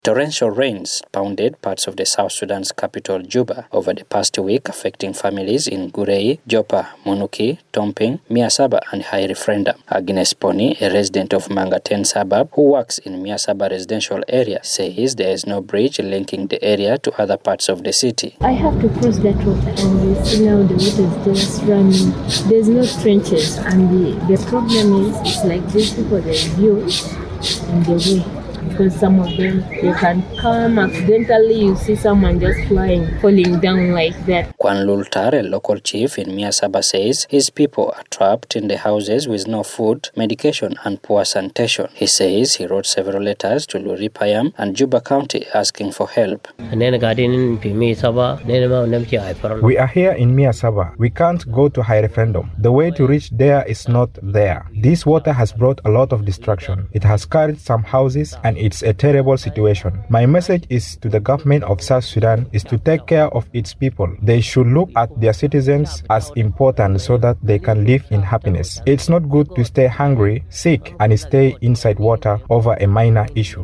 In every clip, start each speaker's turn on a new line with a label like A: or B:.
A: Torrential rains pounded parts of the South Sudan's capital, Juba, over the past week, affecting families in Gurei, Joppa, Munuki, Tomping, Miasaba, and High Referendum. Agnes Poni, a resident of Mangaten suburb who works in Miasaba residential area, says there is no bridge linking the area to other parts of the city.
B: I have to cross that road, and you see now the water is just running. There's no trenches, and the problem is, it's like these people, they build in the way. Because some of them, they can come accidentally, you see someone just falling down like that.
A: Kwan Lultar, a local chief in Miasaba, says his people are trapped in the houses with no food, medication, and poor sanitation. He says he wrote several letters to Luripayam and Juba County asking for help.
C: We are here
D: in Miasaba. We can't go to High Referendum. The way to reach there is not there. This water has brought a lot of destruction. It has carried some houses, and it's a terrible situation. My message is to the government of South Sudan is to take care of its people. They should look at their citizens as important so that they can live in happiness. It's not good to stay hungry, sick, and stay inside water over a minor issue.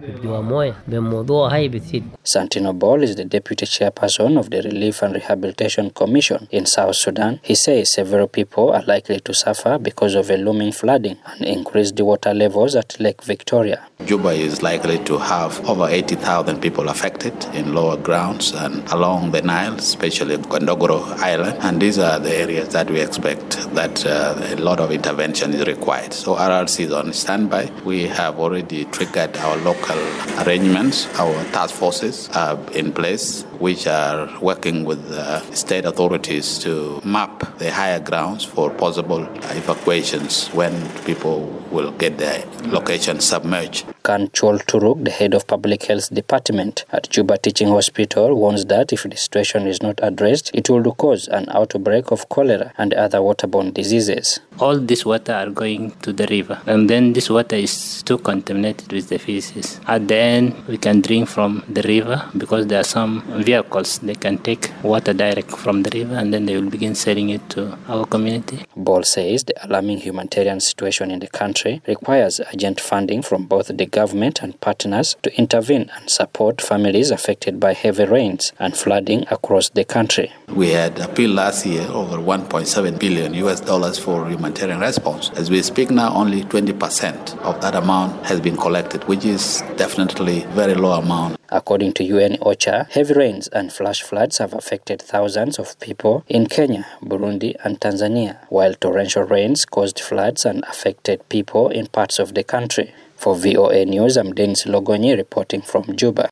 A: Santino Ball is the deputy chairperson of the Relief and Rehabilitation Commission in South Sudan. He says several people are likely to suffer because of a looming flooding and increased water levels at Lake Victoria.
E: Juba is likely to have over 80,000 people affected in lower grounds and along the Nile, especially Gondogoro Island. And these are the areas that we expect that a lot of intervention is required. So RRC is on standby. We have already triggered our local arrangements. Our task forces are in place, which are working with state authorities to map the higher grounds for possible evacuations when people will get their location submerged.
A: Kan Chol Turuk, the head of Public Health Department at Juba Teaching Hospital, warns that if the situation is not addressed, it will cause an outbreak of cholera and other waterborne diseases.
F: All this water are going to the river, and then this water is too contaminated with the feces. At the end, we can drink from the river because there are some vehicles, they can take water direct from the river and then they will begin selling it to our community.
A: Ball says the alarming humanitarian situation in the country requires urgent funding from both the government and partners to intervene and support families affected by heavy rains and flooding across the country.
E: We had appealed last year over $1.7 billion for humanitarian response. As we speak now, only 20% of that amount has been collected, which is definitely a very low amount.
A: According to UN OCHA, heavy rains and flash floods have affected thousands of people in Kenya, Burundi, and Tanzania, while torrential rains caused floods and affected people in parts of the country. For VOA News, I'm Dennis Logonyi reporting from Juba.